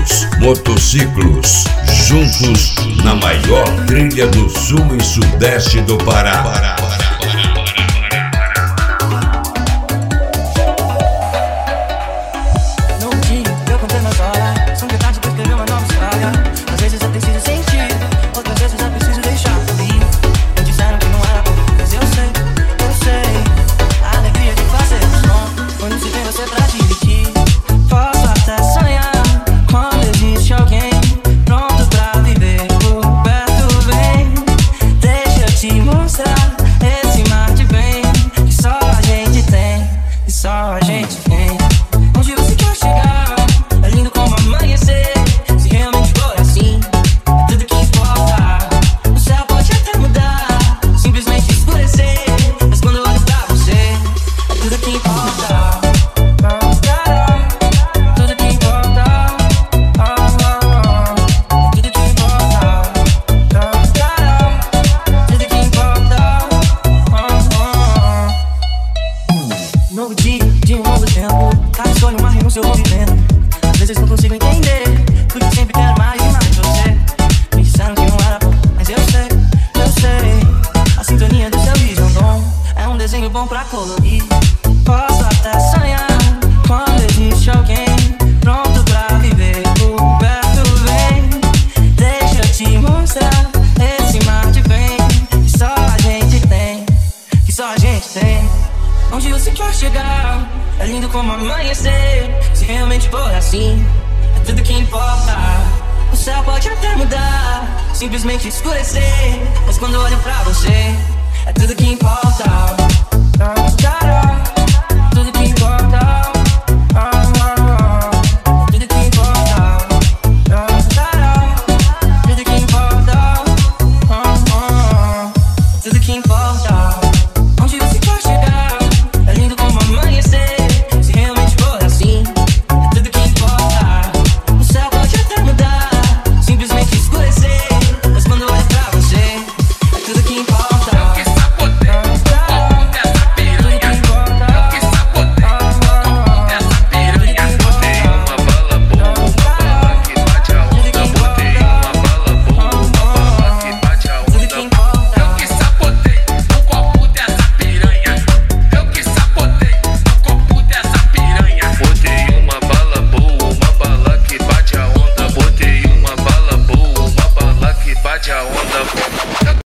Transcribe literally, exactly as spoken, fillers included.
motos, motociclos, juntos na maior trilha do sul e sudeste do Pará. Pará, Pará. Novo dia, de um novo tempo. Cada escolha uma rima no seu movimento. Às vezes não consigo entender, porque sempre quero mais e mais de você. Me disseram que não era bom, mas eu sei, eu sei. A sintonia do seu vision dom é um desenho bom pra colorir. Posso até sonhar quando existe alguém pronto pra viver por perto. Vem, deixa eu te mostrar esse mar de bem que só a gente tem, que só a gente tem. Onde você quer chegar? É lindo como amanhecer. Se realmente for assim, é tudo que importa. O céu pode até mudar, simplesmente escurecer, mas quando olho pra você, é tudo que importa.